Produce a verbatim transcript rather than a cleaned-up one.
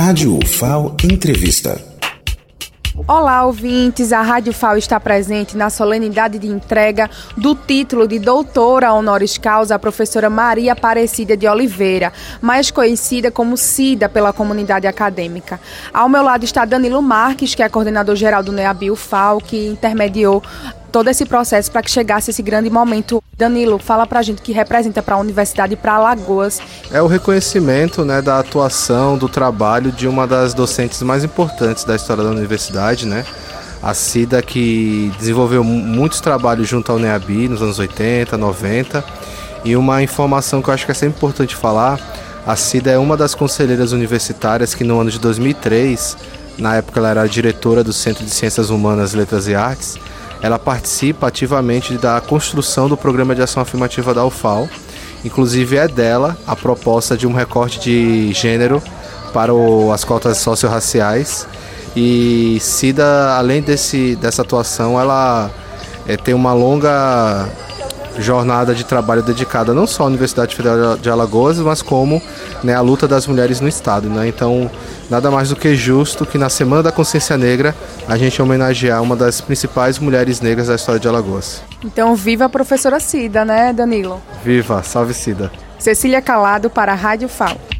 Rádio U F A O Entrevista. Olá, ouvintes! A Rádio F A O está presente na solenidade de entrega do título de doutora honoris causa à professora Maria Aparecida de Oliveira, mais conhecida como Cida pela comunidade acadêmica. Ao meu lado está Danilo Marques, que é coordenador geral do NEABI U F A O, que intermediou todo esse processo para que chegasse esse grande momento. Danilo, fala pra gente o que representa para a universidade e para Alagoas. É o reconhecimento, né, da atuação, do trabalho de uma das docentes mais importantes da história da universidade, né? A Cida, que desenvolveu muitos trabalhos junto ao NEABI nos anos oitenta, noventa. E uma informação que eu acho que é sempre importante falar, a Cida é uma das conselheiras universitárias que no ano de dois mil e três, na época ela era diretora do Centro de Ciências Humanas, Letras e Artes, ela participa ativamente da construção do Programa de Ação Afirmativa da U F A O. Inclusive é dela a proposta de um recorte de gênero para o, as cotas socio-raciais. E Cida, além desse, dessa atuação, ela é, tem uma longa jornada de trabalho dedicada não só à Universidade Federal de Alagoas, mas como, né, a luta das mulheres no Estado, né? Então, nada mais do que justo que na Semana da Consciência Negra a gente homenagear uma das principais mulheres negras da história de Alagoas. Então, viva a professora Cida, né, Danilo? Viva! Salve, Cida! Cecília Calado para a Rádio F A O.